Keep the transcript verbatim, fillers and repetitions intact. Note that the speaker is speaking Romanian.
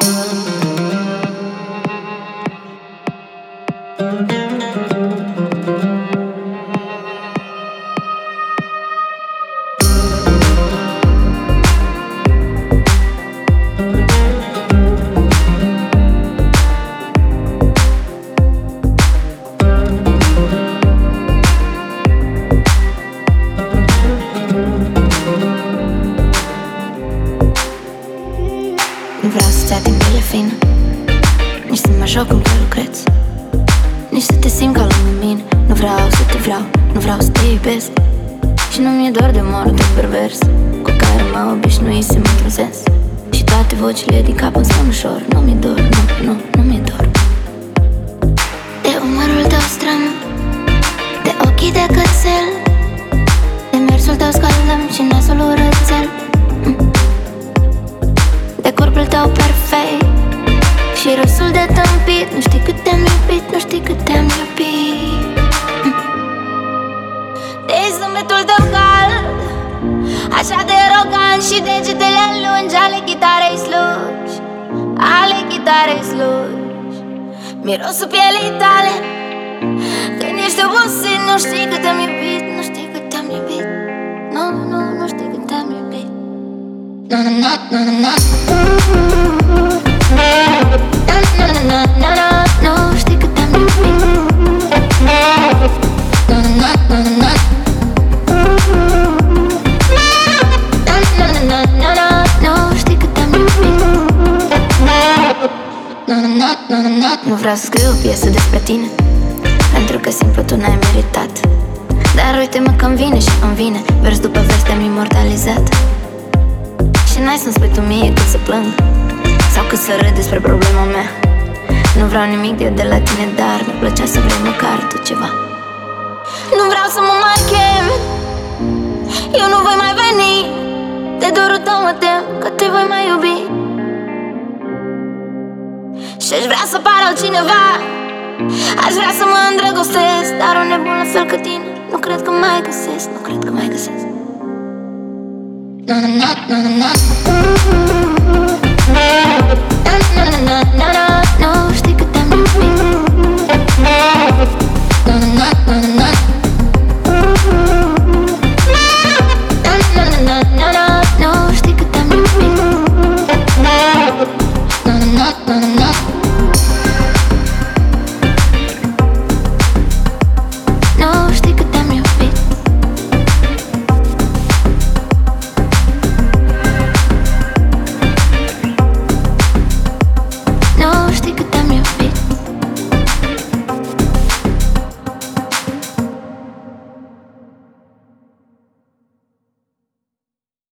Nu vreau să-ți ating pielea fină, nici să mă joc cum că lucrezi, nici să te simt ca lângă mine. Nu vreau să te vreau, nu vreau să te iubesc. Și nu mi-e doar de umorul tău pervers, cu care mă obișnuisem într-un sens. Și toate vocile din cap îmi spun ușor: nu mi-e dor, nu, nu, nu mi-e dor. De umărul tău stram, de ochii de cățel, de mersul tău scaldăm și nasul urățel, de corpul tău perfect și râsul de tâmpit. Nu știi cât te-am iubit, nu știi cât te-am iubit. De zâmbetul tău cald, așa de arogant, și degetele lungi ale chitarei slugi, ale chitarei slugi. Mirosul pielii tale când ești obosit. Nu știi cât te-am iubit, nu știi cât te-am iubit. Nu, nu, nu știi cât te-am iubit. Na na na na na na. Na na na na na. Nu știi cât te-am iubit. Na na na na na. Na na na na na. Nu știi cât te-am iubit. Na na na na na. Nu vreau să scriu o piesă despre tine, pentru că simplu tu n-ai meritat. Dar uite-mă că-mi vine și îmi vine, vers după vers te-am imortalizat. Și n-ai să-mi spui tu mie cât să plâng sau cât să râd despre problema mea. Nu vreau nimic de eu de la tine, dar mi-ar plăcea să vrei măcar tu ceva. Nu vreau să mă mai chem, eu nu voi mai veni. De dorul tău mă tem că te voi mai iubi. Și-aș vrea să par altcineva, aș vrea să mă îndrăgostesc, dar un nebun la fel ca tine nu cred că mai găsesc, nu cred că mai găsesc. Na na na na na.